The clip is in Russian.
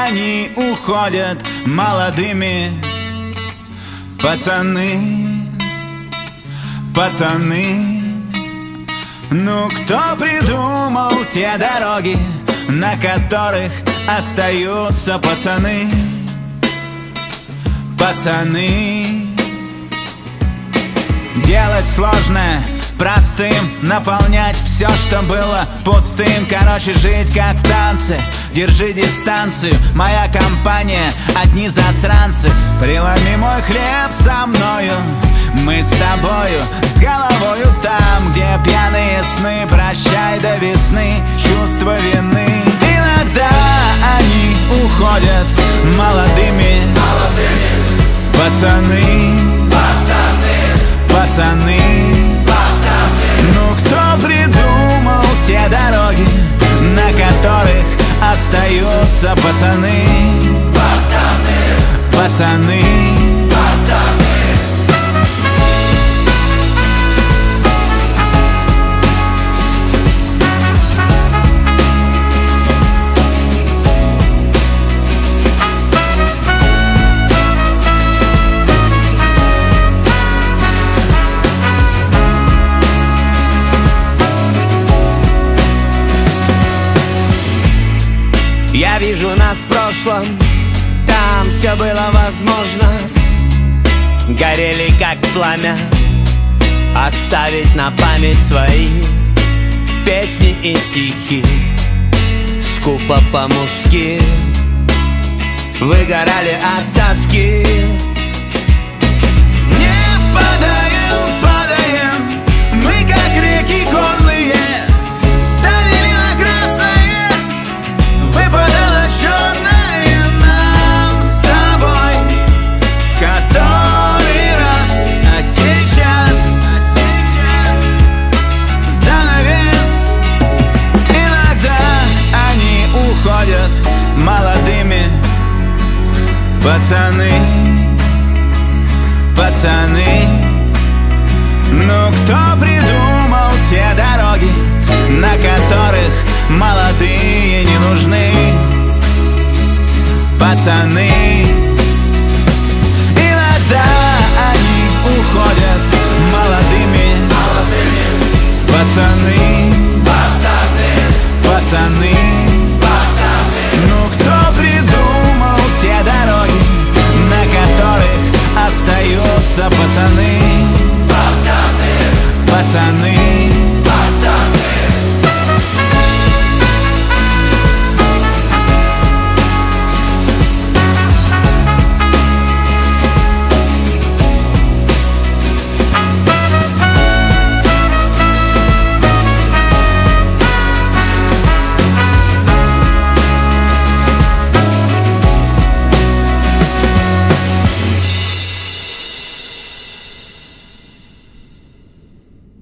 они уходят молодыми. Пацаны, пацаны, ну кто придумал те дороги, на которых остаются пацаны? Пацаны. Делать сложное простым, наполнять все, что было пустым. Короче, жить как в танце, держи дистанцию. Моя компания, одни засранцы. Преломи мой хлеб со мною, мы с тобою, с головою там, где пьяные сны. Прощай до весны, чувство вины. Иногда они уходят молодыми. Пацаны, пацаны, ну кто придумал те дороги, на которых остаются пацаны? Пацаны. Я вижу нас в прошлом, там все было возможно. Горели как пламя, оставить на память свои песни и стихи. Скупо по-мужски выгорали от тоски. Не падаем, падаем, мы как реки горные. Ставили на красное, выпадало черное нам с тобой в который раз. А сейчас занавес. Иногда они уходят молодыми. Пацаны, пацаны, ну кто придумал те дороги, на которых молодые не нужны? Пацаны. Иногда они уходят молодыми. Пацаны, пацаны, ну кто придумал те дороги, на которых остаются пацаны? Пацаны.